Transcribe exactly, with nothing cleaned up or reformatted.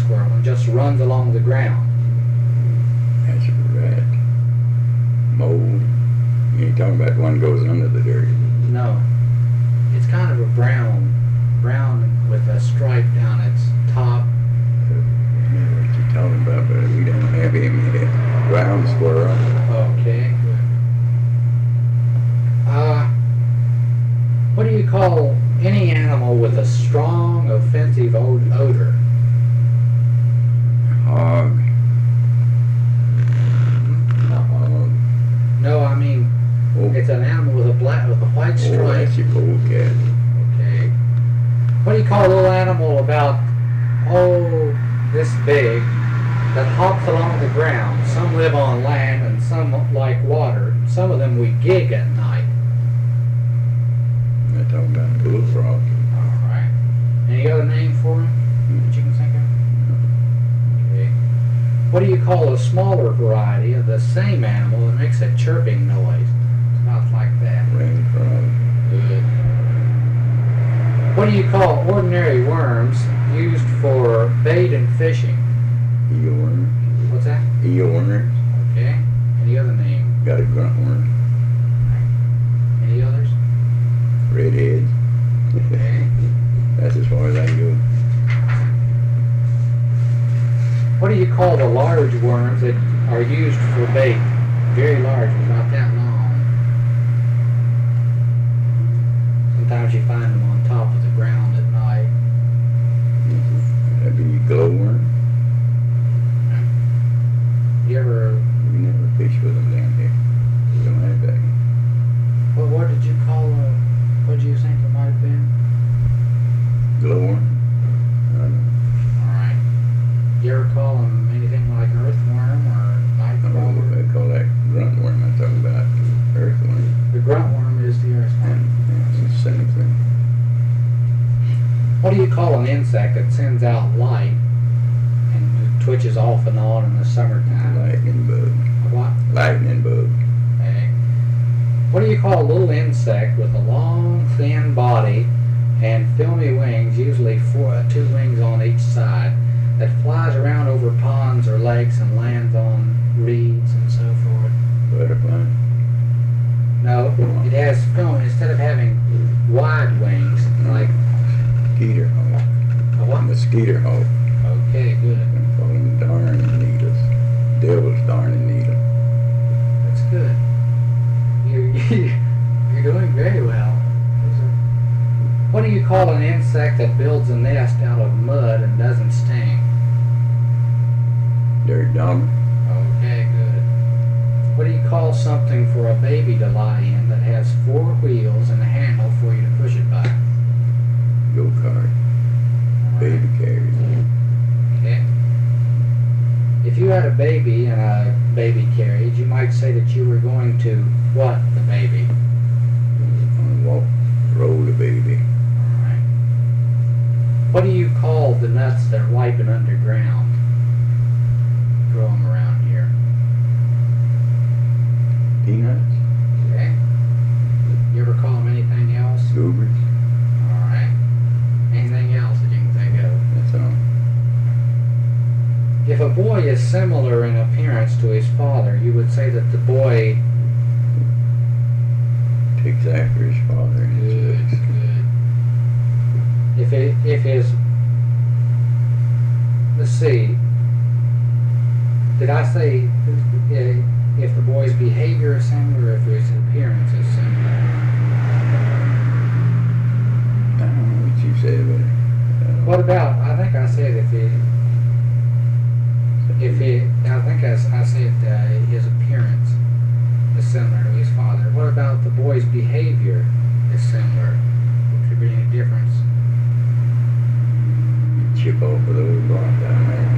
squirrel and just runs along the ground. That's a rat. Mole. You ain't talking about the one that goes under the dirt. No. It's kind of a brown, brown with a stripe down its top. I know what you're talking about, but we don't have him yet. Ground squirrel. Okay, good. Uh, what do you call any animal with a strong, offensive od- odor? Hog. No. Hog. No, I mean, Oh, it's an animal with a black, with a white oh, stripe. that's your polecat. Okay. What do you call a little animal about, oh, this big, that hops along the ground? Some live on land and some like water. Some of them we gig at night. I'm not talking about bullfrog. All right. Any other name for him that you can think of? Okay. What do you call a smaller variety of the same animal that makes a chirping noise? It's not like that. Rain frog. Good. What do you call ordinary worms used for bait and fishing? Eel worm. What's that? Eel worm. Okay. Any other name? Got a grunt worm. Any others? Redhead. Okay. That's as far as I go. What do you call the large worms that are used for bait? Very large, about that long. Sometimes you find them on top of the ground at night. That'd be glowworm. You ever, We never fish with them down here. We don't have that. what, what did you call a, what did you think it might have been? Glowworm? I don't know. Alright. You ever call them anything like earthworm or I don't know nightcrawler? what they call that grunt worm. I'm talking about earthworm. The grunt worm is the And earthworm. it's the same thing. What do you call an insect that sends out light and twitches off and on in the summertime? Lightning bug. A what? Lightning bug. Okay. What do you call a little insect with a long, thin body and filmy wings, usually four, uh, two wings on each side, that flies around over ponds or lakes and lands on reeds and so forth? Butterfly. No, it has film. Instead of having wide wings, like Skeeter hawk. a what? Mosquito hawk. Okay, good. I call them darning needles. Devil's darning needle. That's good. You're, you're doing very well. What do you call an insect that builds a nest out of mud and doesn't sting? Dirt dog. Okay, good. What do you call something for a baby to lie in that has four wheels and a handle for you to push it by? Go kart. Baby carriage. Okay. If you had a baby in a baby carriage, you might say that you were going to what the baby? On a walk. Roll the baby. Alright. What do you call the nuts that ripen underground? Grow them around here. Peanuts. Okay. You ever call them anything else? Goobers. Alright. Anything else that you can think of? That's all. If a boy is similar in appearance to his father, you would say that the boy... Takes after his father. and his Good, looks. good. If it, if his... Let's see. Did I say uh, if the boy's behavior is similar or if his appearance is similar? I don't know what you said, but. Uh, What about, I think I said if he... If he, I think I, I said uh, his appearance is similar to his father. What about the boy's behavior is similar? Would there be any difference? Chip off of those blocks down there.